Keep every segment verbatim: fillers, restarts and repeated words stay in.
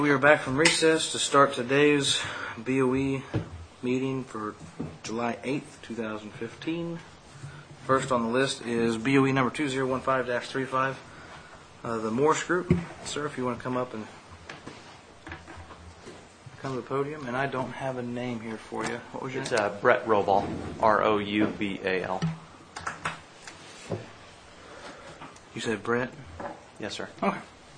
We are back from recess to start today's B O E meeting for July eighth, twenty fifteen. First on the list is B O E number two zero one five dash thirty-five, uh, the Morse Group. Sir, if you want to come up and come to the podium. And I don't have a name here for you. What was your It's name? uh, Brett Robal, R O U B A L. You said Brett? Yes, sir. Okay.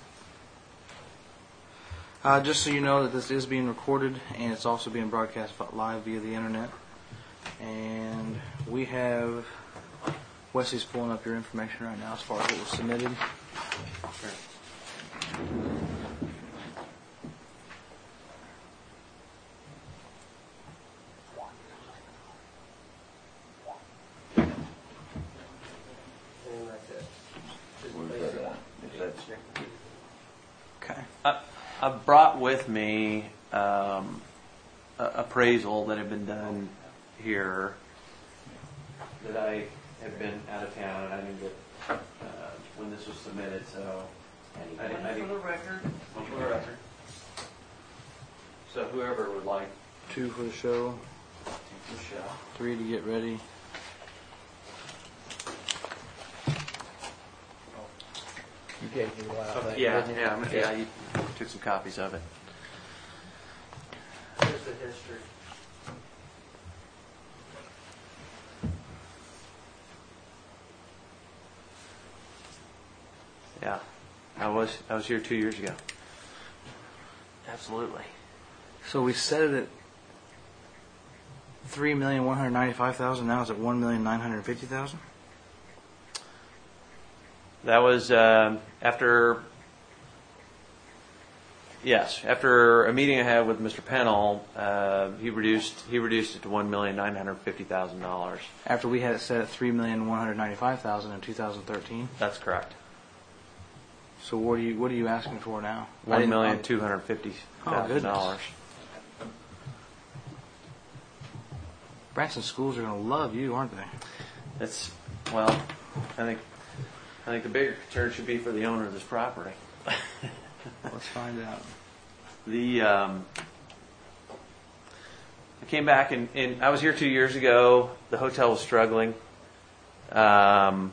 Uh, just so you know that this is being recorded and it's also being broadcast live via the internet. And we have Wesley's pulling up your information right now as far as what was submitted. Okay. I, I brought with me um, a appraisal that had been done here that I had been out of town and I didn't get uh, when this was submitted, so I didn't, I didn't, for the record. one for the record. So whoever would like Two for the show, to take the show. three to get ready. You gave me one, I think. Yeah, didn't you? yeah, I'm- yeah. You took some copies of it. Here's the history. Yeah, I was I was here two years ago. Absolutely. So we set it at three million one hundred ninety-five thousand. Now it's at one million nine hundred fifty thousand. That was um, after, yes, after a meeting I had with Mister Pennell. Uh, he reduced he reduced it to one million nine hundred fifty thousand dollars. After we had it set at three million one hundred ninety-five thousand in two thousand thirteen. That's correct. So what are you what are you asking for now? I One didn't- million two hundred fifty thousand dollars. Branson schools are going to love you, aren't they? That's well, I think I think the bigger concern should be for the owner of this property. Let's find out. The um, I came back and, and I was here two years ago. The hotel was struggling, um,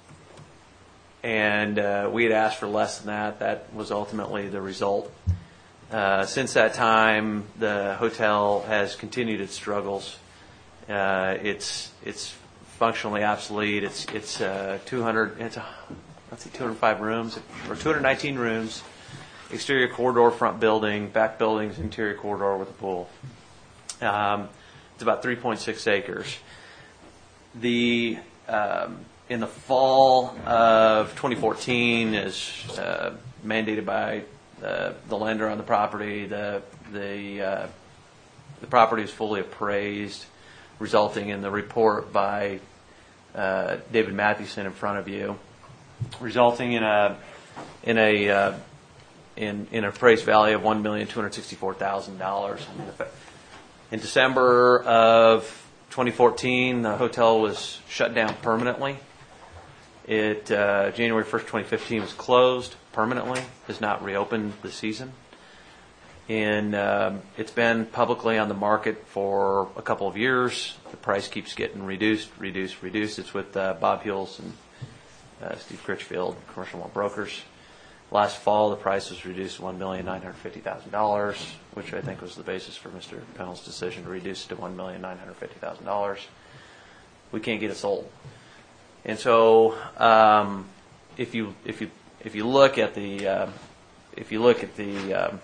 and uh, we had asked for less than that. That was ultimately the result. Uh, since that time, the hotel has continued its struggles. Uh, it's it's functionally obsolete. It's it's uh, two hundred. It's a, let's see, two hundred five rooms or two hundred nineteen rooms. Exterior corridor, front building, back buildings, interior corridor with a pool. Um, it's about three point six acres. The um, in the fall of twenty fourteen, as uh, mandated by the, the lender on the property, the the uh, the property is fully appraised, resulting in the report by uh, David Mathewson in front of you, resulting in a in a uh, in in an appraised value of one million two hundred sixty-four thousand dollars. In December of twenty fourteen, the hotel was shut down permanently. It uh, January first, twenty fifteen, was closed permanently. Has not reopened this season. And um, it's been publicly on the market for a couple of years. The price keeps getting reduced, reduced, reduced. It's with uh, Bob Hills and uh, Steve Critchfield, Commercial Mall Brokers. Last fall, the price was reduced to one million nine hundred fifty thousand dollars, which I think was the basis for Mister Pennell's decision to reduce it to one million nine hundred fifty thousand dollars. We can't get it sold. And so, um, if you if you if you look at the uh, if you look at the um,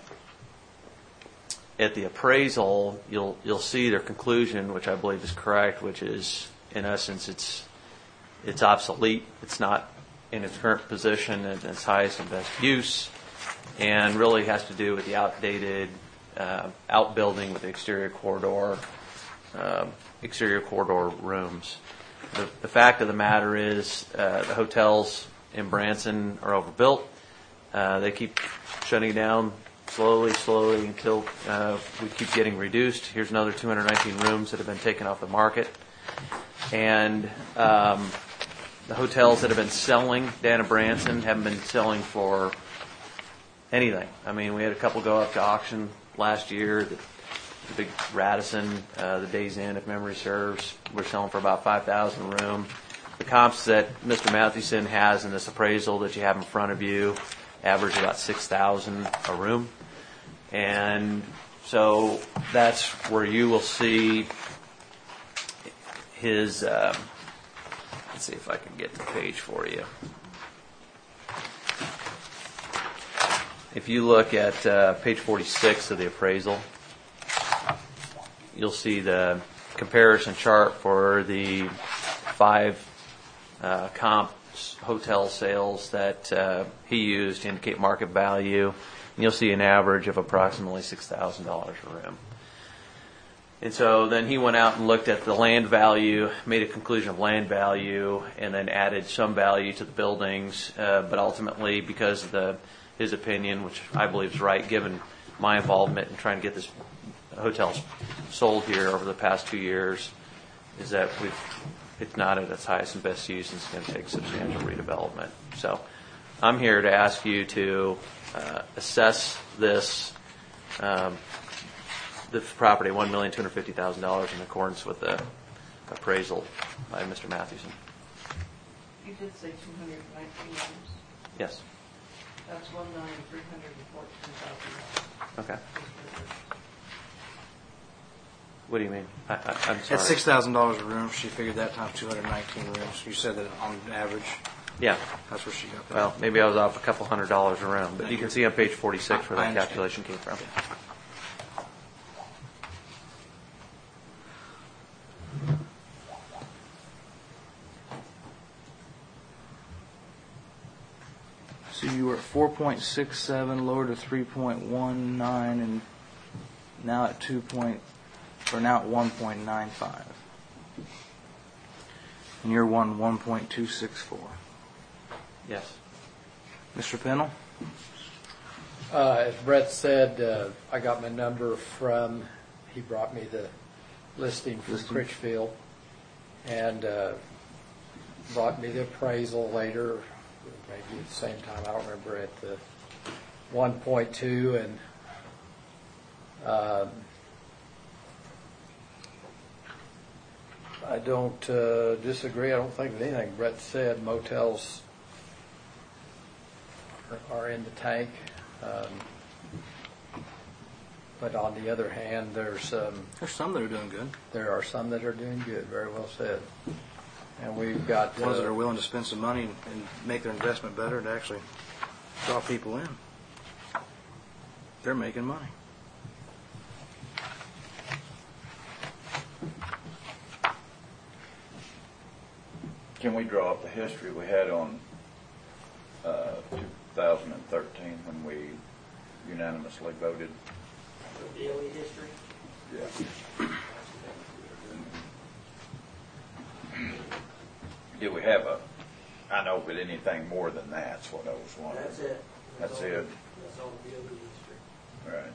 at the appraisal, you'll you'll see their conclusion, which I believe is correct, which is in essence it's it's obsolete. It's not in its current position and its highest and best use, and really has to do with the outdated uh, outbuilding with the exterior corridor, uh, exterior corridor rooms. The, the fact of the matter is uh, the hotels in Branson are overbuilt. Uh, they keep shutting down slowly, slowly until uh, we keep getting reduced. Here's another two hundred nineteen rooms that have been taken off the market. And um, the hotels that have been selling down in Branson haven't been selling for anything. I mean, we had a couple go up to auction last year. The, the big Radisson, uh, the Days Inn, if memory serves, we're selling for about five thousand a room. The comps that Mister Mathewson has in this appraisal that you have in front of you average about six thousand a room. And so that's where you will see his, um, let's see if I can get the page for you. If you look at uh, page forty-six of the appraisal, you'll see the comparison chart for the five uh, comp hotel sales that uh, he used to indicate market value. And you'll see an average of approximately six thousand dollars a room. And so then he went out and looked at the land value, made a conclusion of land value, and then added some value to the buildings. Uh, but ultimately, because of the his opinion, which I believe is right, given my involvement in trying to get this hotel sold here over the past two years, is that we've it's not at its highest and best use, and it's going to take substantial redevelopment. So I'm here to ask you to uh, assess this um, this property one million two hundred fifty thousand dollars in accordance with the appraisal by Mister Mathewson. You did say two hundred nineteen rooms. Yes. That's one million three hundred fourteen thousand dollars. Okay. What do you mean? I, I, I'm sorry. At six thousand dollars a room, she figured that times two hundred nineteen rooms. You said that on average. Yeah. That's where she got that. Well, maybe I was off a couple hundred dollars a room, but you can see on page forty-six where I that understand. calculation came from. So you were at four point six seven, lower to three point one nine, and now at two point, or now at one point nine five. And you're one one point two six four. Yes. Mister Pennell? Uh, as Brett said, uh, I got my number from, he brought me the listing from Listing. Critchfield, and uh, brought me the appraisal later, maybe at the same time, I don't remember, at the one point two, and um, I don't uh, disagree. I don't think with anything Brett said. Motels are, are in the tank. Um, but on the other hand, there's um, There's some that are doing good. there are some that are doing good. Very well said. And we've got Ones that uh, are willing to spend some money and, and make their investment better and actually draw people in. They're making money. Can we draw up the history we had on uh, two thousand thirteen when we unanimously voted? The daily history. Yeah. Do we have a, I know, but anything more than that's what I was wondering. That's it. That's all- it. That's all the daily history. Right.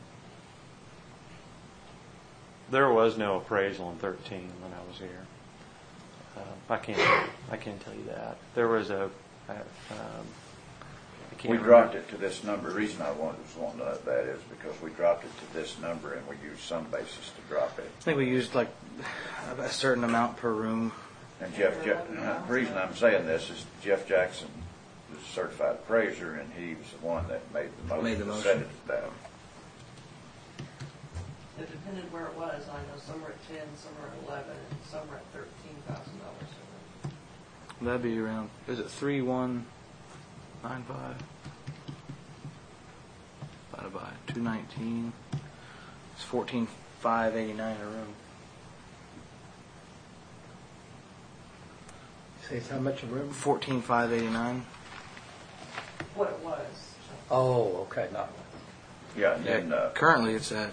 There was no appraisal in thirteen when I was here. Uh, I can't. I can't tell you that. There was a. I, um, I can't We remember. dropped it to this number. The reason I wanted, was wanting to know that is because we dropped it to this number and we used some basis to drop it. I think we used like a certain amount per room. And Jeff, Jeff, uh, the reason I'm saying this is Jeff Jackson is a certified appraiser, and he was the one that made the motion Made the to motion. set it to that. It depended where it was. I know some were at ten, some were at eleven, and some were at thirteen thousand dollars. That'd be around, is it three one nine five? Divided by two nineteen. It's fourteen five eighty-nine a room. say how much a room? Fourteen five eighty-nine. What it was. Oh, okay, not Yeah, and then, uh, Currently it's at,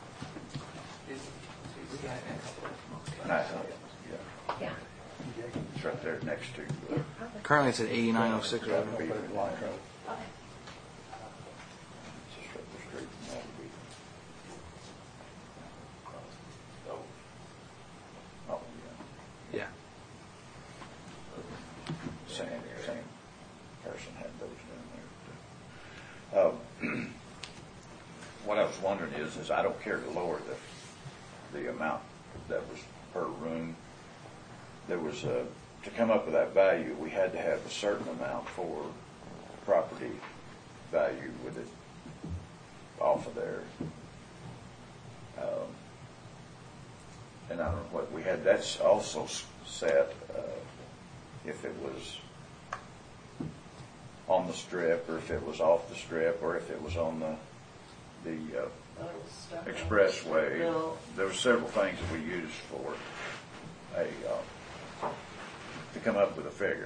nice, yeah, Yeah. it's right there next to, uh, currently it's at eighty-nine oh six a room. Beaver Lane. It's just up the street from that Beaver. Oh, yeah. Yeah. Same, same person had those down there. Uh, wondering is, is I don't care to lower the, the amount that was per room. There was a, to come up with that value, we had to have a certain amount for property value with it off of there. Um, and I don't know what we had, that's also s- set, uh, if it was on the strip, or if it was off the strip, or if it was on the, the, uh, Thought it was stuck on expressway. Bill. There were several things that we used for a, uh, to come up with a figure.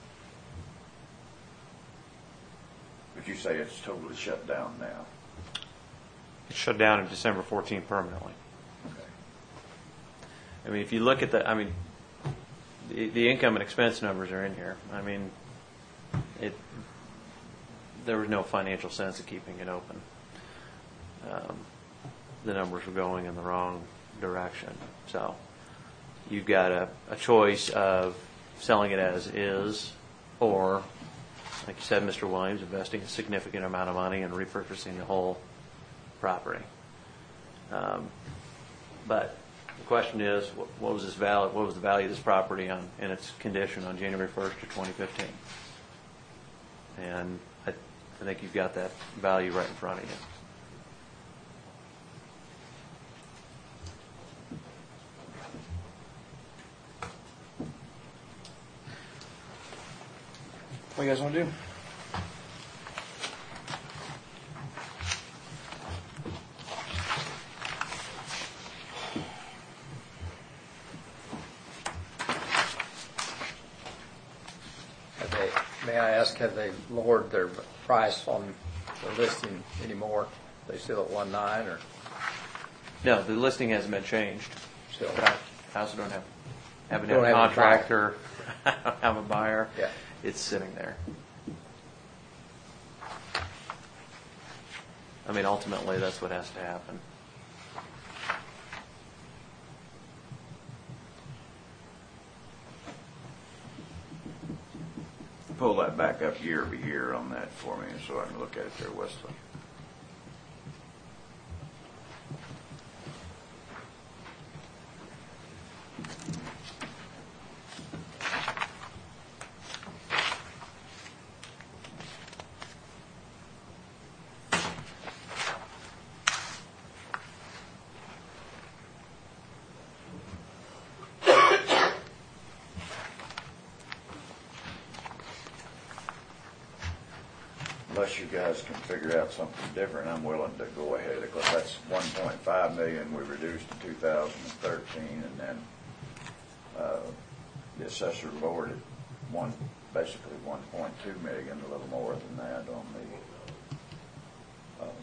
But you say it's totally shut down now. It's shut down on December fourteenth permanently. Okay. I mean, if you look at the, I mean, the, the income and expense numbers are in here. I mean, it, there was no financial sense of keeping it open. Um, the numbers were going in the wrong direction. So you've got a, a choice of selling it as is, or, like you said, Mister Williams, investing a significant amount of money and repurposing the whole property. Um, but the question is, what, what was this value? What was the value of this property on in its condition on January first of twenty fifteen? And I, I think you've got that value right in front of you. What do you guys want to do? Have they, may I ask, have they lowered their price on the listing anymore? They still at one nine or No, the listing hasn't been changed. still? But I I also don't have, haven't Don't had a have a buyer. contractor, I don't have a buyer. Yeah. It's sitting there. I mean, ultimately, that's what has to happen. Pull that back up year over year on that for me so I can look at it there, Wesley. Unless you guys can figure out something different, I'm willing to go ahead, because that's one point five million we reduced in two thousand thirteen, and then, uh, the assessor lowered it one, basically one point two million, a little more than that on the, um,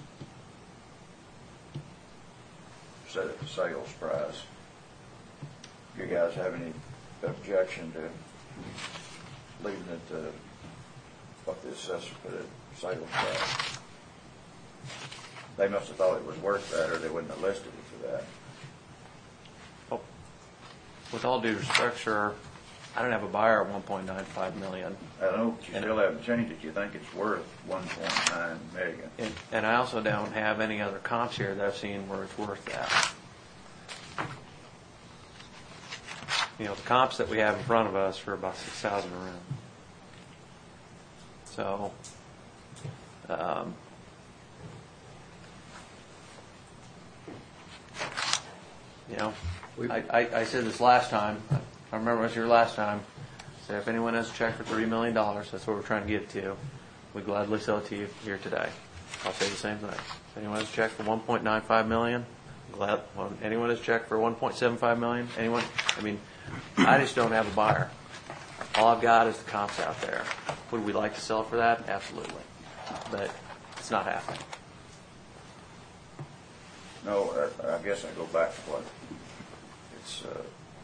set of sales price. You guys have any objection to leaving it to what the assessor put at sales price? They must have thought it was worth that, or they wouldn't have listed it for that. Oh, with all due respect, sir, I don't have a buyer at one point nine five million. I don't know, but you still haven't changed it. You think it's worth one point nine million. And, and I also don't have any other comps here that I've seen where it's worth that. You know, the comps that we have in front of us are about six thousand a room. So, um, you know, We- I, I, I said this last time. I remember I was here last time. Said if anyone has a check for thirty million dollars, that's what we're trying to get to. We gladly sell it to you here today. I'll say the same thing. If anyone has a check for one point nine five million, glad. Well, anyone has a check for one point seven five million, anyone? I mean, I just don't have a buyer. All I've got is the comps out there. Would we like to sell for that? Absolutely. But it's not happening. No, I, I guess I go back to what it's, uh,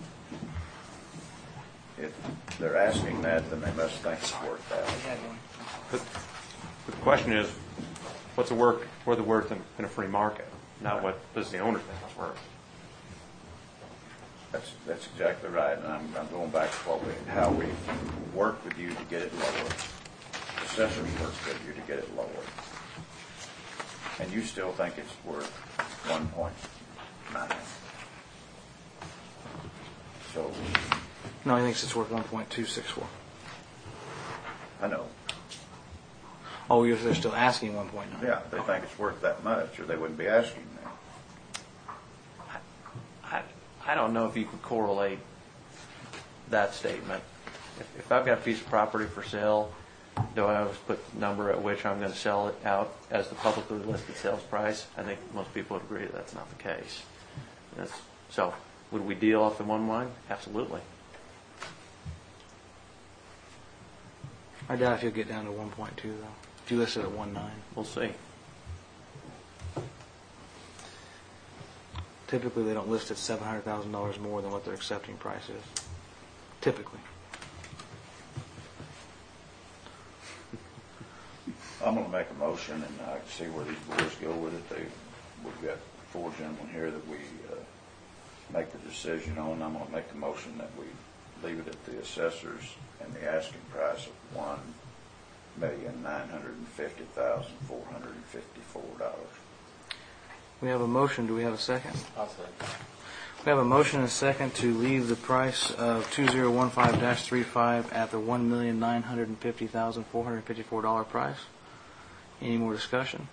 if they're asking that, then they must think it's worth that. But the question is, what's it worth, what's it worth in, in a free market? Not what does the owner think it's worth. That's, that's exactly right, and I'm, I'm going back to what we, how we worked with you to get it lower. Assessors worked with you to get it lower. And you still think it's worth one point nine? So, No, he thinks it's worth one point two six four. I know, Oh, you're, they're still asking one point nine. yeah, they think it's worth that much, or they wouldn't be asking now. I, I don't know if you could correlate that statement. If, if I've got a piece of property for sale, do I always put the number at which I'm going to sell it out as the publicly listed sales price? I think most people would agree that that's not the case. That's, so, would we deal off the one one? Absolutely. I doubt if you'll get down to one point two though. If you list it at one point nine. We'll see. Typically, they don't list at seven hundred thousand dollars more than what their accepting price is. Typically. I'm gonna make a motion, and I can see where these boys go with it. They, we've got four gentlemen here that we, uh, make the decision on. I'm gonna make the motion that we leave it at the assessors and the asking price of one million nine hundred and fifty thousand four hundred and fifty-four dollars. We have a motion. Do we have a second? I'll say. We have a motion and a second to leave the price of two zero one five dash three five at the one million nine hundred and fifty thousand four hundred and fifty-four dollar price. Any more discussion?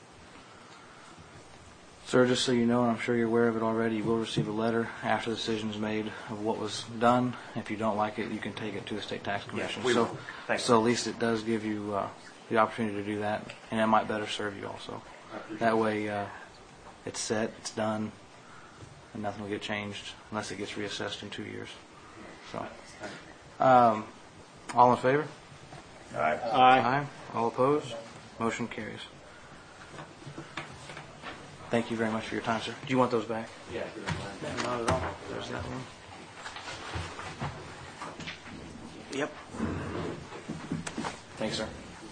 Sir, just so you know, and I'm sure you're aware of it already, you will receive a letter after the decision is made of what was done. If you don't like it, you can take it to the State Tax Commission. we so, will. Thank so at least it does give you uh, the opportunity to do that, and that might better serve you also. That way, uh, it's set, it's done, and nothing will get changed unless it gets reassessed in two years. So, um, all in favor? All right. Aye. All opposed? Motion carries. Thank you very much for your time, sir. Do you want those back? Yeah. Not at all. There's that one. Yep. Thanks, sir.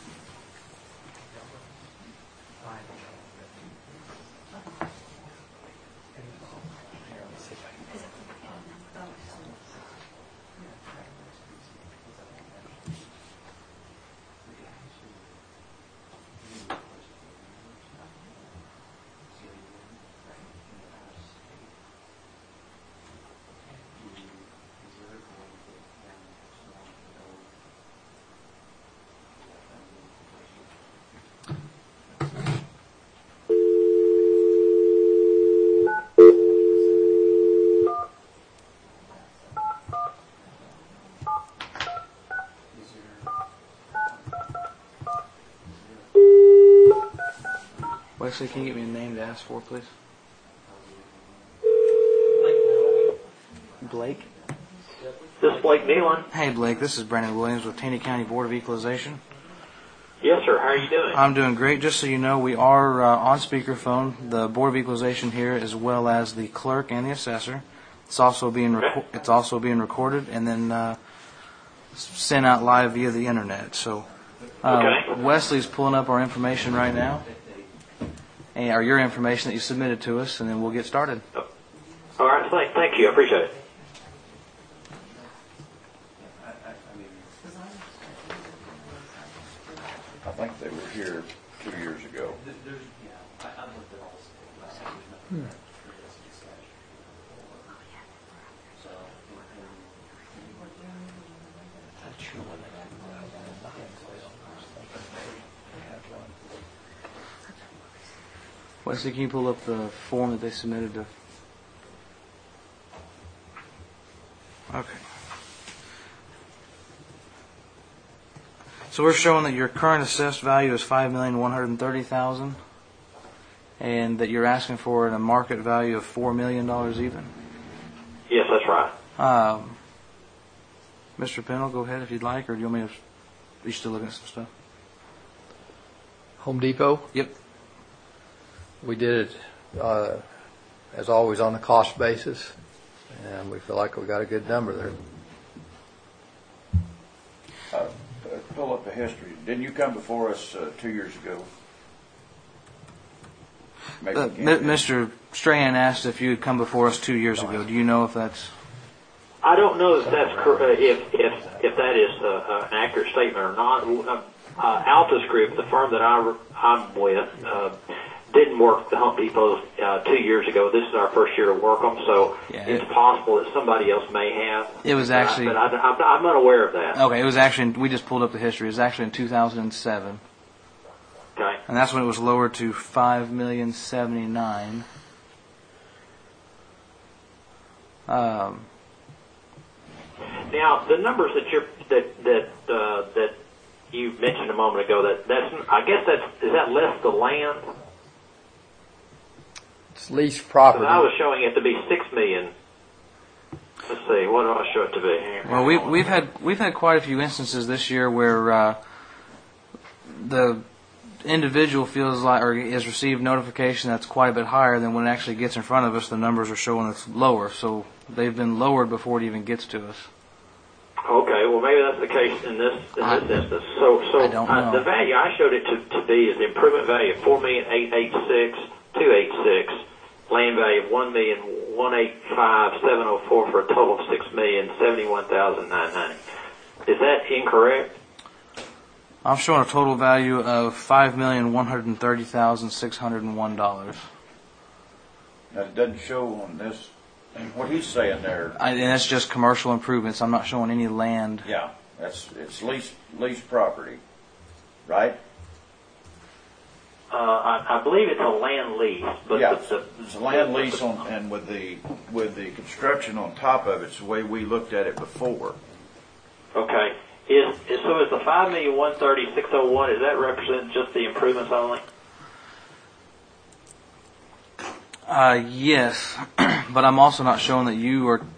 Wesley, can you get me a name to ask for, please? Blake? This is Blake Nealon. Hey, Blake, this is Brandon Williams with Taney County Board of Equalization. Yes, sir. How are you doing? I'm doing great. Just so you know, we are uh, on speakerphone, the Board of Equalization here, as well as the clerk and the assessor. It's also being reco- it's also being recorded and then uh, sent out live via the internet. So, uh, Okay. Wesley's pulling up our information right now, and, or your information that you submitted to us, and then we'll get started. All right. Thank, thank you. I appreciate it. I think they were here two years ago. Wesley, can you pull up the form that they submitted to? Okay. So we're showing that your current assessed value is five million one hundred thirty thousand dollars and that you're asking for a market value of four million dollars even. Yes, that's right. Um, Mister Pennell, go ahead if you'd like, or do you want me to... Are you still looking at some stuff? Home Depot, Yep. we did it, uh, as always, on the cost basis, and we feel like we got a good number there. Uh, uh, pull up the history. Didn't you come before us uh, two years ago? Maybe Uh, we can't- M- Mister Strahan asked if you had come before us two years ago. Do you know if that's... I don't know if that's cor- uh, if if if that is uh, uh, an accurate statement or not. Uh, uh, Altus Group, the firm that I re- I'm with, uh, didn't work the Home Depots uh, two years ago. This is our first year to work them, so Yeah, it's it- possible that somebody else may have. It was actually- Uh, but I, I'm, I'm not aware of that. Okay, it was actually, we just pulled up the history. It was actually in two thousand seven. Okay. And that's when it was lowered to five million seventy-nine. Um, Now, the numbers that you're that that uh, that you mentioned a moment ago, that that's I guess that's is that less the land? It's leased Because property. I was showing it to be six million. Let's see, what do I show it to be here? well, we, we've had we've had quite a few instances this year where uh, the individual feels like or has received notification that's quite a bit higher than when it actually gets in front of us. The numbers are showing it's lower, so they've been lowered before it even gets to us. Okay, well maybe that's the case in this in I- this instance. So so I don't uh, know. the value I showed it to, to be is the improvement value of four million eight eight six two eight six, land value of one million one eight five seven oh four for a total of six million seventy one thousand nine ninety. Is that incorrect? I'm showing a total value of five million one hundred thirty thousand six hundred one dollars. Now, it doesn't show on this, and what he's saying there, And that's just commercial improvements. I'm not showing any land. yeah, that's, it's leased, leased property, right? Uh, I, I believe it's a land lease, but Yeah, the, the, it's a land lease on, and with the, with the construction on top of it, it's the way we looked at it before. Okay. Is, is so is the five million one thirty six oh one? Is that represent just the improvements only? Uh, yes, but I'm also not showing that you are.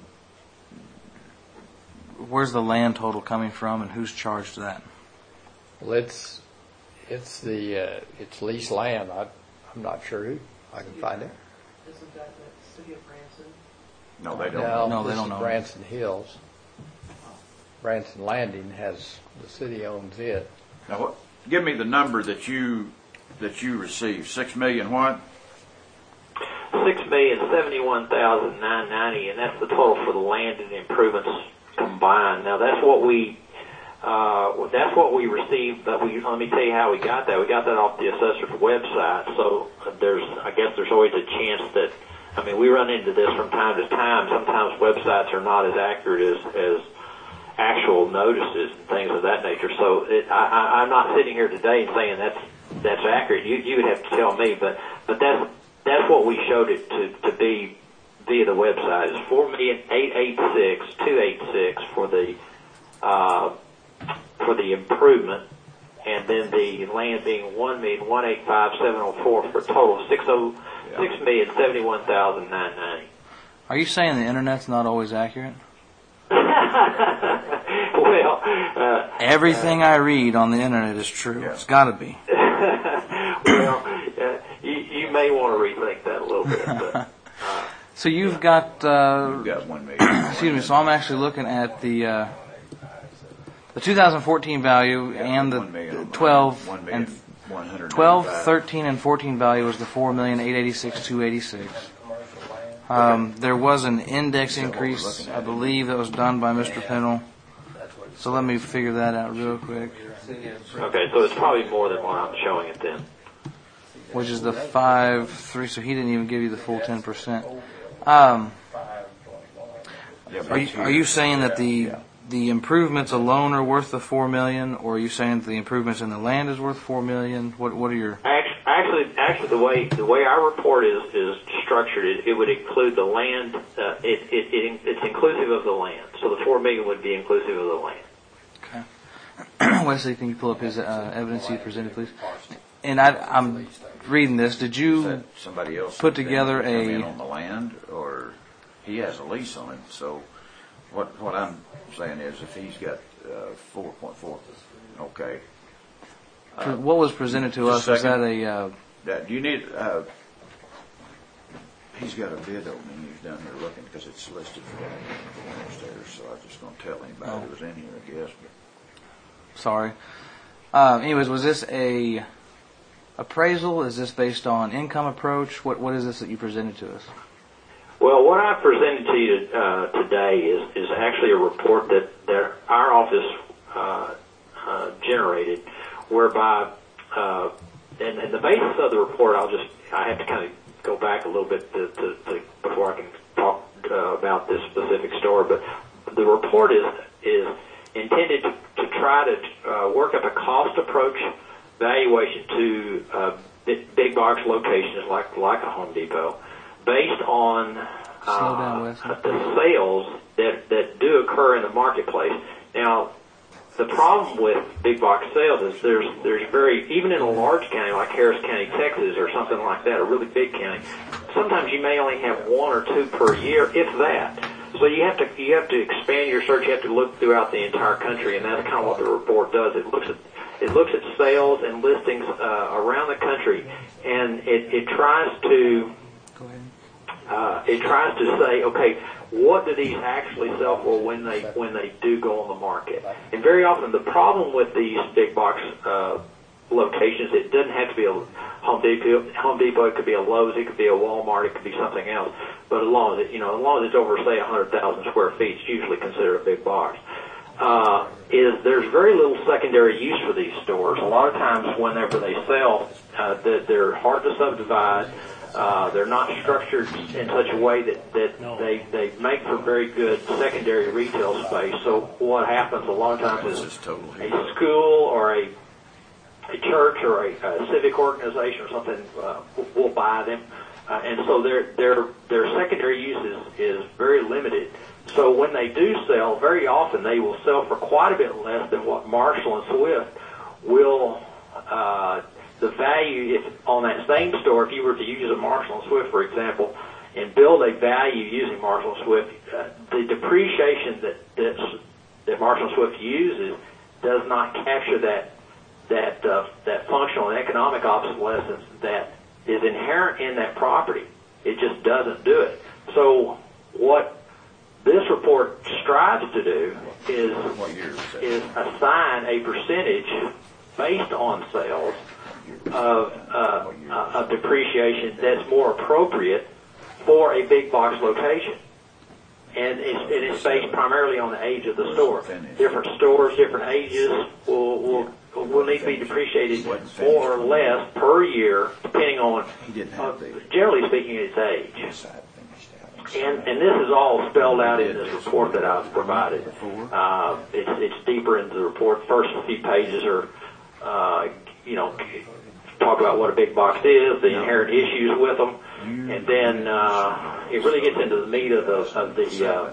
Where's the land total coming from, and who's charged that? Well, it's, it's the, uh, it's leased land. I, I'm not sure who. I can find it. Isn't that the city of Branson? No, they don't. No, No, they this don't is know. Branson Hills. Branson Landing has, the city owns it. Now, what, give me the number that you, that you received, six million what? Six million seventy one thousand nine ninety, and that's the total for the land and improvements combined. Now that's what we uh, that's what we received. But we let me tell you how we got that. We got that off the assessor's website. So there's I guess there's always a chance that I mean we run into this from time to time. Sometimes websites are not as accurate as as actual notices and things of that nature. So it, I, I, I'm not sitting here today and saying that's that's accurate. You you would have to tell me, but but that's that's what we showed it to, to be via the website. It's four million eight eight six two eight six for the uh, for the improvement, and then the land being one million one eight five seven oh four for a total of six oh six million seventy one thousand nine ninety. Are you saying the internet's not always accurate? Well, uh, Everything I read on the internet is true. Yeah. It's got to be. well, uh, you, you may want to rethink that a little bit. But, So you've got. Uh, You've got one million. excuse me. So I'm actually looking at the uh, the two thousand fourteen value and the One million, twelve one million, and one hundred twelve, ninety-five. thirteen, and fourteen value was the four million eight eighty six two eighty six. Um, there was an index increase, I believe, that was done by Mister Pennell. So let me figure that out real quick. okay, so it's probably more than what I'm showing it then. Which is the five three. So he didn't even give you the full ten percent. Um, Yeah, but are you are you saying that the the improvements alone are worth the four million, or are you saying that the improvements in the land is worth four million? What what are your Act- Actually, actually, the way the way our report is is structured, it, it would include the land. Uh, it, it, it it's inclusive of the land. So the four million would be inclusive of the land. okay? Wesley, can you pull up his uh, evidence you presented, please? And I, I'm reading this. Did Is you? that somebody else put that together come in a- on the land, or he has a lease on it? So what what I'm saying is, if he's got uh, four point four, okay. What was presented to us? Just a Was that second. a? Uh, That you need. Uh, he's got a bid opening. He's down here looking because it's listed for that upstairs. So I was just going to tell anybody Oh. who was in here, I guess. But sorry. Uh, anyways, was this a appraisal? Is this based on income approach? What what is this that you presented to us? Well, what I presented to you uh, today is is actually a report that that our office uh, uh, generated, whereby uh, and, and the basis of the report, I'll just, I have to kind of go back a little bit to, to, to before I can talk uh, about this specific store, but the report is is intended to, to try to uh, work up a cost approach valuation to uh, big, big box locations like like a Home Depot, based on Slow down, uh, Wesley. the sales that that do occur in the marketplace. Now, the problem with big box sales is there's there's very, even in a large county like Harris County, Texas, or something like that, a really big county, sometimes you may only have one or two per year, if that. So you have to you have to expand your search. You have to look throughout the entire country, and that's kind of what the report does. It looks at it looks at sales and listings uh, around the country, and it, it tries to Go ahead. uh, it tries to say, okay, what do these actually sell for when they when they do go on the market? And very often, the problem with these big box uh, locations, it doesn't have to be a Home Depot. Home Depot, it could be a Lowe's, it could be a Walmart, it could be something else. But as long as it, you know, as long as it's over, say, one hundred thousand square feet, it's usually considered a big box. Uh, is there's very little secondary use for these stores. A lot of times, whenever they sell, uh, that they're hard to subdivide. Uh, they're not structured in such a way that, that they, they make for very good secondary retail space. So what happens a lot of times is a school or a, a church or a, a civic organization or something uh, will buy them. Uh, and so their, their, their secondary use is, is very limited. So when they do sell, very often they will sell for quite a bit less than what Marshall and Swift will uh, the value, if on that same store, if you were to use a Marshall and Swift, for example, and build a value using Marshall and Swift, uh, the depreciation that that's, that Marshall and Swift uses does not capture that that uh, that functional and economic obsolescence that is inherent in that property. It just doesn't do it. So what this report strives to do is is assign a percentage based on sales of, uh, of depreciation that's more appropriate for a big box location. And it's, it is based primarily on the age of the store. Different stores, different ages will, will, will need to be depreciated more or less per year, depending on, uh, generally speaking, its age. And, and this is all spelled out in this report that I've provided. Uh, it's, it's deeper into the report. First few pages are, uh, you know, talk about what a big box is, the inherent issues with them, and then uh, it really gets into the meat of the of the uh,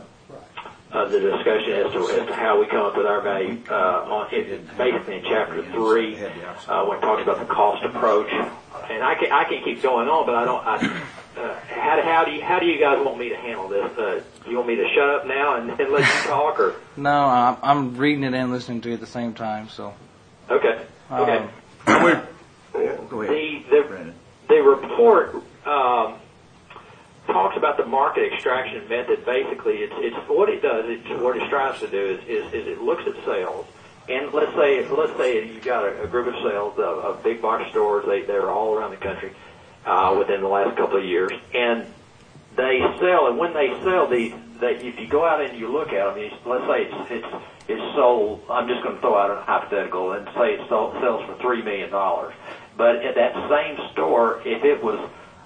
of the discussion as to, as to how we come up with our value. Uh, on it, basically in chapter three, uh, when it talks about the cost approach, and I can I can keep going on, but I don't. I, uh, how, how do you how do you guys want me to handle this? Uh, do you want me to shut up now and, and let you talk, or No, I'm, I'm reading it and listening to it at the same time. So okay, okay. Um, Go ahead. The, the, the report um, talks about the market extraction method. Basically, it's, it's what it does. It's what it strives to do is, is, is it looks at sales, and let's say let's say you've got a, a group of sales of, of big box stores. They they're all around the country uh, within the last couple of years, and they sell. And when they sell, the they, if you go out and you look at them, you, let's say it's it's it's sold. I'm just going to throw out a hypothetical and say it sold, sells for three million dollars. But at that same store, if it was,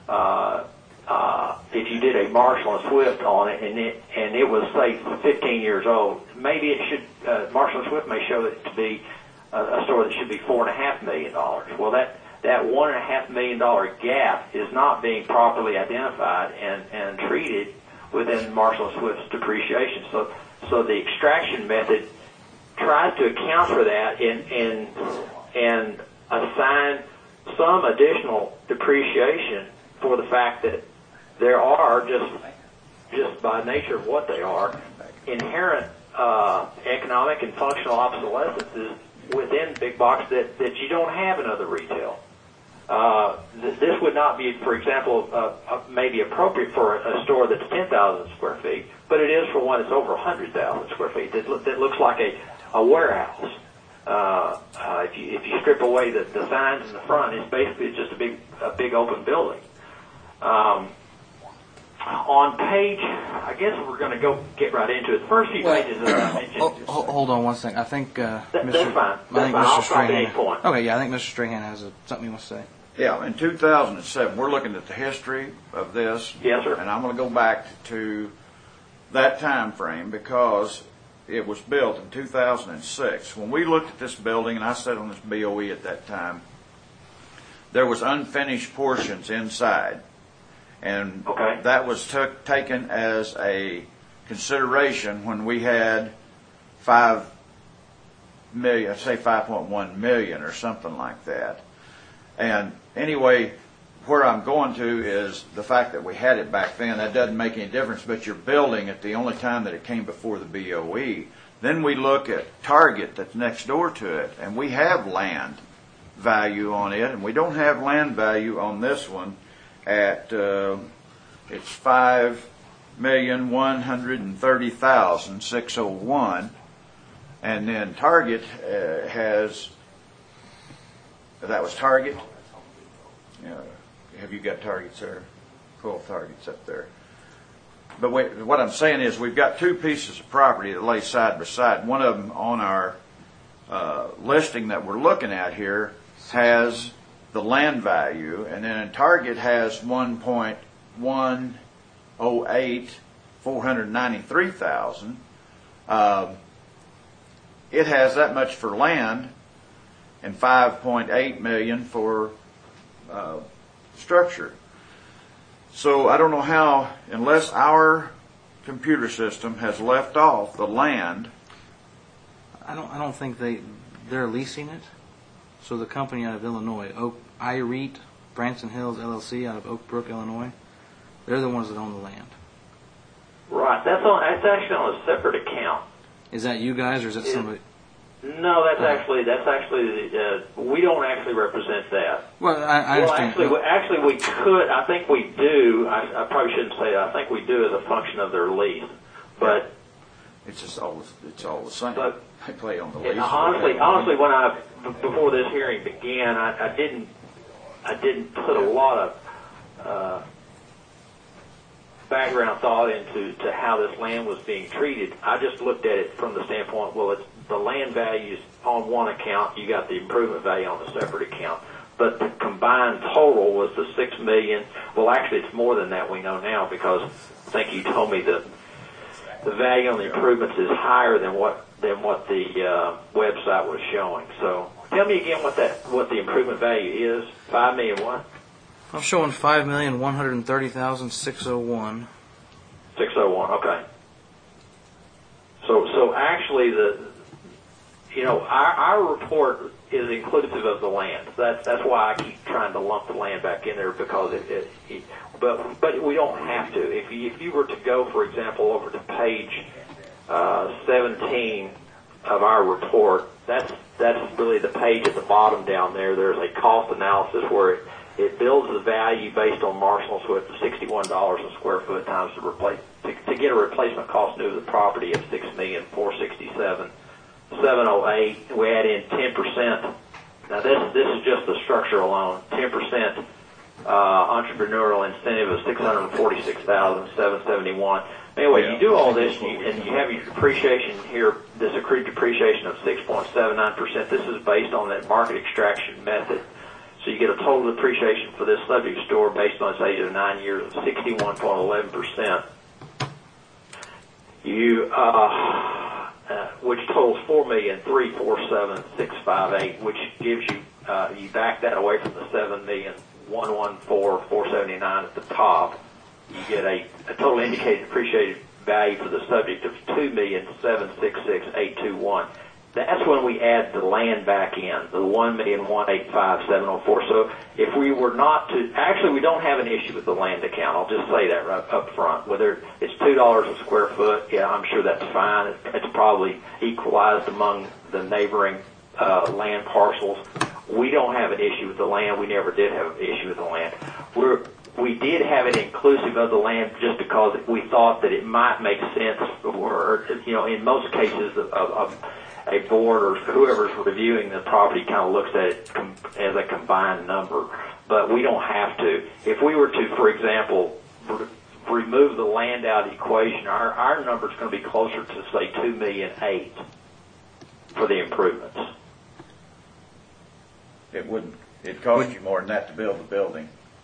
uh, uh, if you did a Marshall and Swift on it, and it and it was say fifteen years old, maybe it should uh, Marshall and Swift may show it to be a, a store that should be four and a half million dollars. Well, that that one and a half million dollar gap is not being properly identified and and treated within Marshall and Swift's depreciation. So so the extraction method tries to account for that and and and assign some additional depreciation for the fact that there are, just just by nature of what they are, inherent uh, economic and functional obsolescences within big box that, that you don't have in other retail. Uh, th- this would not be, for example, uh, uh, maybe appropriate for a, a store that's ten thousand square feet, but it is for one that's over one hundred thousand square feet that, lo- that looks like a, a warehouse. Uh, uh, if you if you strip away the, the signs in the front, it's basically just a big a big open building. Um, on page, I guess we're going to go get right into it. The first few Well- pages that I mentioned. Oh, ho- hold on one second. I think uh, That- Mister that's fine. I That's think fine. Mister I'll stop at any Strahan. point. Okay, yeah, I think Mister Strahan has a, something he wants to say. Yeah, in two thousand seven, we're looking at the history of this. Yes, sir. And I'm going to go back to that time frame because it was built in two thousand six. When we looked at this building, and I sat on this B O E at that time, there was unfinished portions inside. And Okay. that was took, taken as a consideration when we had five million, say five point one million or something like that. And anyway, where I'm going to is the fact that we had it back then. That doesn't make any difference, but you're building it the only time that it came before the B O E. Then we look at Target that's next door to it, and we have land value on it, and we don't have land value on this one at, uh, it's five million one hundred thirty thousand six hundred one, and then Target uh, has, that was Target. You know, have you got targets there? twelve targets up there. But wait, what I'm saying is we've got two pieces of property that lay side by side. One of them on our uh, listing that we're looking at here has the land value, and then Target has one point one oh eight, four hundred ninety-three thousand. Um, it has that much for land and five point eight million for uh, structure. So I don't know how, unless our computer system has left off the land. I don't. I don't think they they're leasing it. So the company out of Illinois, Oak I REIT, Branson Hills L L C out of Oak Brook, Illinois, they're the ones that own the land. Right. That's on. That's actually on a separate account. Is that you guys, or is it Is- somebody? No, that's Oh. actually that's actually uh, we don't actually represent that. Well, I, I Well, understand. actually, we, actually we could. I think we do. I, I probably shouldn't say that. I think we do as a function of their lease. But It's just all, it's all the same. But- They play on the and lease. honestly, honestly, when I b- before this hearing began, I, I didn't I didn't put a lot of uh, background thought into to how this land was being treated. I just looked at it from the standpoint, well, it's the land values on one account, you got the improvement value on a separate account. But the combined total was the six million. Well, actually, it's more than that. We know now because I think you told me that the value on the improvements is higher than what than what the uh, website was showing. So, tell me again what that what the improvement value is. Five million what? I'm showing five million one hundred thirty thousand six hundred one. Six oh one. Okay. So, so actually, the you know our our report is inclusive of the land. That's that's why I keep trying to lump the land back in there because it. it, it but but we don't have to. If you if you were to go, for example, over to page uh, seventeen of our report, that's that's really the page at the bottom down there. There's a cost analysis where it, it builds the value based on Marshall's width of sixty-one dollars a square foot times the replace to, to get a replacement cost new of the property of six million four sixty-seven seven oh eight. We add in ten percent. Now this this is just the structure alone. Ten percent uh, entrepreneurial incentive of six hundred forty-six thousand seven seventy-one. Anyway, you do all this, and you, and you have your depreciation here. This accrued depreciation of six point seven nine percent. This is based on that market extraction method. So you get a total depreciation for this subject store based on its age of nine years of sixty-one point one one percent. You, uh, uh, which totals four million three hundred forty-seven thousand six hundred fifty-eight, which gives you, uh, you back that away from the seven million one hundred fourteen thousand four hundred seventy-nine at the top. You get a, a total indicated depreciated value for the subject of two million seven hundred sixty-six thousand eight hundred twenty-one. That's when we add the land back in, the one million one hundred eighty-five thousand seven hundred four. So if we were not to, actually we don't have an issue with the land account. I'll just say that right up front. Whether it's two dollars a square foot, yeah, I'm sure that's fine. It's, it's probably equalized among the neighboring uh, land parcels. We don't have an issue with the land. We never did have an issue with the land. We're We did have it inclusive of the land just because we thought that it might make sense, or, you know, in most cases of, of a board or whoever's reviewing the property kind of looks at it com- as a combined number. But we don't have to. If we were to, for example, re- remove the land out of the equation, our, our number's going to be closer to, say, two million eight for the improvements. It wouldn't, it'd cost you more than that to build the building.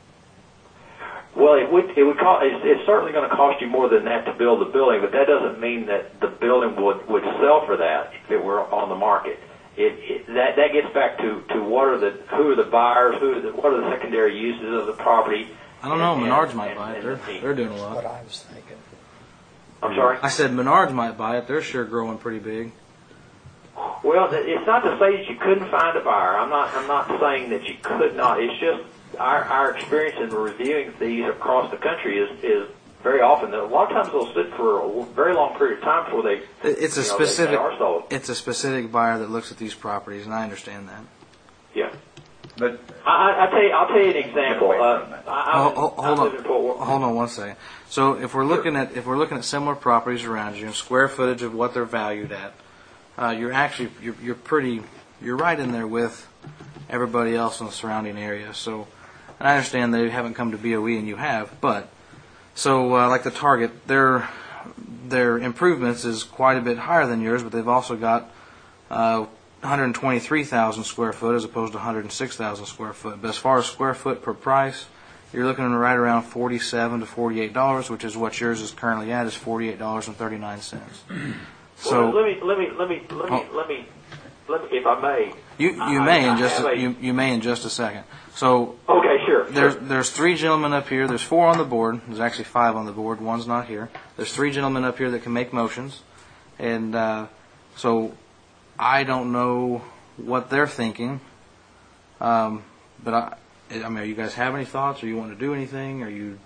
Well, it would, it would cost, it's, it's certainly going to cost you more than that to build the building, but that doesn't mean that the building would, would sell for that if it were on the market. It, it, that, that gets back to, to what are the, who are the buyers, who are the, what are the secondary uses of the property. I don't know. and- Menards and- might and- buy it. and They're, the team. they're doing a That's lot. what I was thinking. I'm sorry? I said Menards might buy it. They're sure growing pretty big. Well, th- it's not to say that you couldn't find a buyer. I'm not. I'm not saying that you could not. It's just our our experience in reviewing these across the country is is very often that a lot of times they'll sit for a very long period of time before they. It's a you know, they- specific. They are sold. It's a specific buyer that looks at these properties, and I understand that. Yeah. But I, I, I'll tell you. I'll tell you an example. Get away Uh, from that. I, I, Oh, live- oh, I hold live in Fort on, Worth. hold on one second. So if we're looking at if we're looking at similar properties around you, and square footage of what they're valued at, uh, you're actually you're, you're pretty you're right in there with everybody else in the surrounding area. So, and I understand they haven't come to B O E and you have, but so uh, like the Target, their their improvements is quite a bit higher than yours, but they've also got uh, one hundred twenty-three thousand square foot as opposed to one hundred six thousand square foot. But as far as square foot per price, you're looking right around forty-seven to forty-eight dollars, which is what yours is currently at, is forty-eight dollars and thirty-nine cents. So well, let me let me let me let me Oh. let me let me if I may. you you I- may in I just have a, a- you you may in just a second. So Okay, sure. there's sure. there's three gentlemen up here. There's four on the board. There's actually five on the board. One's not here. There's three gentlemen up here that can make motions, and uh, so I don't know what they're thinking. Um, but I, I mean, are you guys have any thoughts? Or you want to do anything? Or you?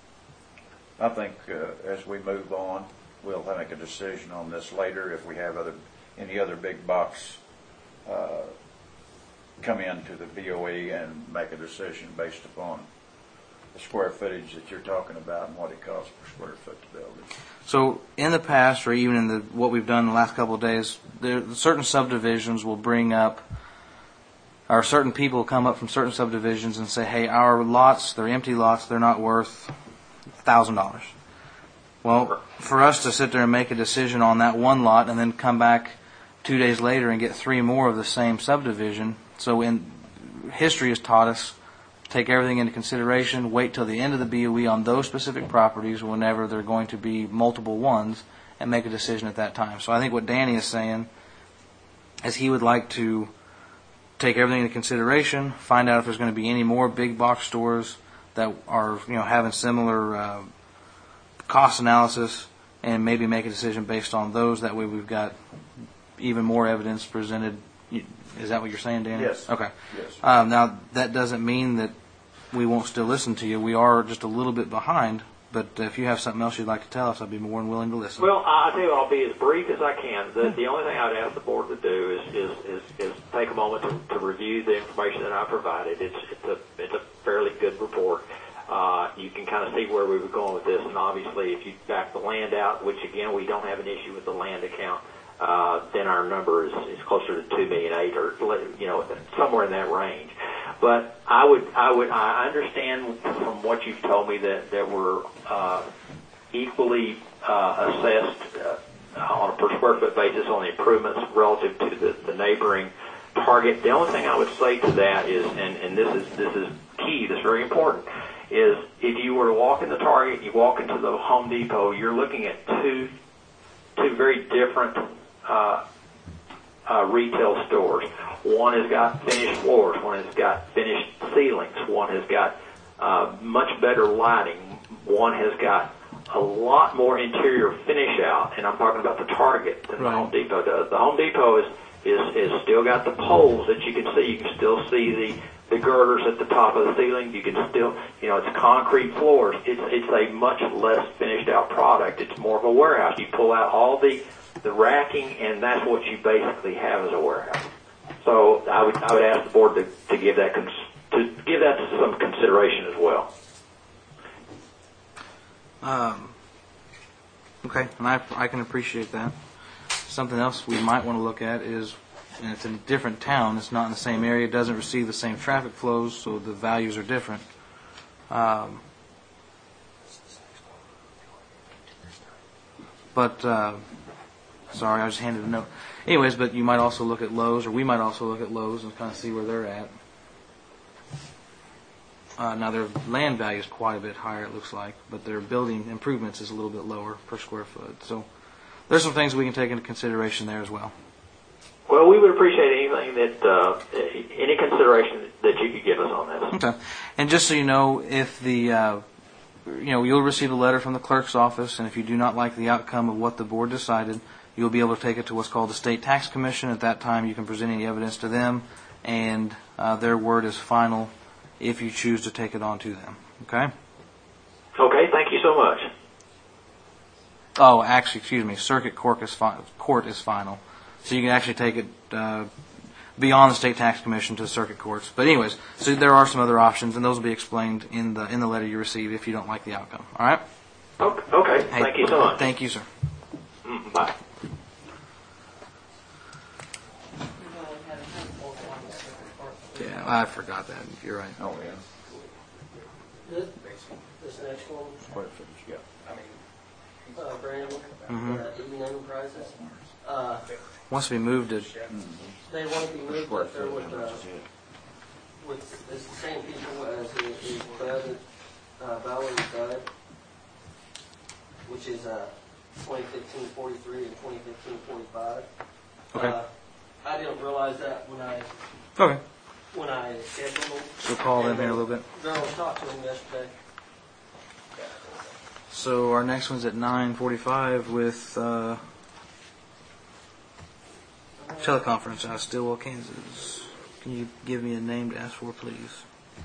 I think uh, as we move on, we'll make a decision on this later if we have other, any other big box uh, come into the B O E and make a decision based upon the square footage that you're talking about and what it costs per square foot to build it. So in the past, or even in the what we've done the last couple of days, there certain subdivisions will bring up, or certain people come up from certain subdivisions and say, "Hey, our lots, they're empty lots, they're not worth a thousand dollars." Well, for us to sit there and make a decision on that one lot and then come back two days later and get three more of the same subdivision, so in history has taught us, take everything into consideration, wait till the end of the B O E on those specific properties whenever there are going to be multiple ones, and make a decision at that time. So I think what Danny is saying is he would like to take everything into consideration, find out if there's going to be any more big box stores that are, you know, having similar uh, cost analysis, and maybe make a decision based on those. That way we've got even more evidence presented. Is that what you're saying, Danny? Yes. Okay. Yes. Um, now, that doesn't mean that we won't still listen to you. We are just a little bit behind, but if you have something else you'd like to tell us, I'd be more than willing to listen. Well, I tell you, I'll be as brief as I can. The, the only thing I'd ask the board to do is is, is, is take a moment to, to review the information that I provided. It's it's a it's a fairly good report. Uh, you can kind of see where we were going with this, and obviously, if you back the land out, which again we don't have an issue with the land account, uh, then our number is, is closer to two million eight, or you know somewhere in that range. But I would, I would, I understand from what you've told me that, that we're uh, equally uh, assessed uh, on a per square foot basis on the improvements relative to the, the neighboring Target. The only thing I would say to that is, and, and this is this is key, this is very important, is if you were to walk in the Target, you walk into the Home Depot, you're looking at two two very different uh, uh, retail stores. One has got finished floors, one has got finished ceilings, one has got uh, much better lighting, one has got a lot more interior finish out, and I'm talking about the Target than Right. the Home Depot does. The Home Depot is, is, is still got the poles that you can see. You can still see the, the girders at the top of the ceiling. You can still, you know, it's concrete floors. It's, it's a much less finished out product. It's more of a warehouse. You pull out all the, the racking, and that's what you basically have as a warehouse. So I would I would ask the board to, to give that cons- to give that some consideration as well. Um, okay, and I, I can appreciate that. Something else we might want to look at is, and it's in a different town, it's not in the same area, it doesn't receive the same traffic flows, so the values are different. Um, but, uh, sorry, I just handed a note. Anyways, but you might also look at Lowe's, or we might also look at Lowe's and kind of see where they're at. Uh, now their land value is quite a bit higher, it looks like, but their building improvements is a little bit lower per square foot. So there's some things we can take into consideration there as well. Well, we would appreciate anything that, uh, any consideration that you could give us on this. Okay. And just so you know, if the, uh, you know, you'll receive a letter from the clerk's office, and if you do not like the outcome of what the board decided, you'll be able to take it to what's called the State Tax Commission. At that time, you can present any evidence to them, and uh, their word is final if you choose to take it on to them. Okay? Okay, thank you so much. Oh, actually, excuse me, Circuit Court is, fi- court is final. So you can actually take it uh, beyond the State Tax Commission to the circuit courts. But anyways, so there are some other options, and those will be explained in the in the letter you receive if you don't like the outcome. All right? Okay, okay. Hey, Thank you so much. Thank you, sir. Mm, bye. We've only had a handful on the circuit court. Yeah, I forgot that. You're right. Oh, yeah. This, this next one, Square footage, yeah. uh, Brandon, Mhm. uh, Eaton Enterprises, uh, Wants to be moved to. they want to be moved Square up there with, footage, uh, that's it. with, it's the same people as is, is Bud, uh, Valerie Bud, which is, uh, twenty fifteen forty-three and twenty fifteen forty-five. Okay. Uh, I didn't realize that when I, Okay. when I scheduled them. So call them here a little bit. Girl talked to them yesterday. So our next one's at nine forty-five with uh, teleconference out of Stillwell, Kansas. Can you give me a name to ask for, please?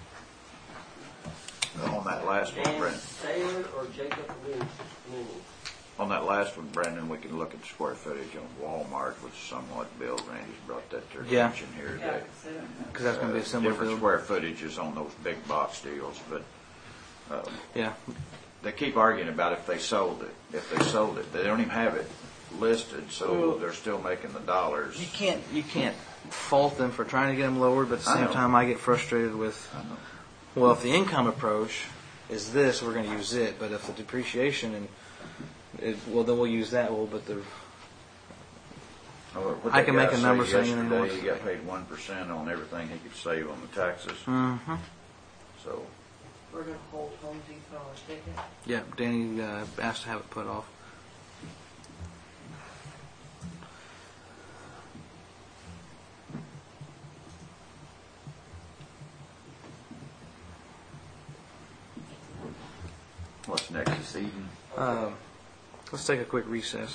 On that last one, Dan Brandon, Saylor or Jacob Moon- Mooney. on that last one, Brandon, we can look at the square footage on Walmart, which is somewhat, Bill Randy's brought that to our Yeah. attention here Yeah, I today. can see that. Because that's going to be a Uh, similar Different build. square footages on those big box deals, but um, Yeah. they keep arguing about if they sold it. If they sold it, they don't even have it listed, so they're still making the dollars. You can't you can't fault them for trying to get them lowered, but at the I same know. time, I get frustrated with, I know. well, if the income approach is this, we're going to use it. But if the depreciation and it, well, then we'll use that. Well, but the Oh, what I that can guy make a say number saying anything he yesterday, wants. he got paid one percent on everything he could save on the taxes. mm-hmm. So We're gonna hold Home Depot and take it. Yeah, Danny uh, asked to have it put off. what's next this evening? Uh, let's take a quick recess.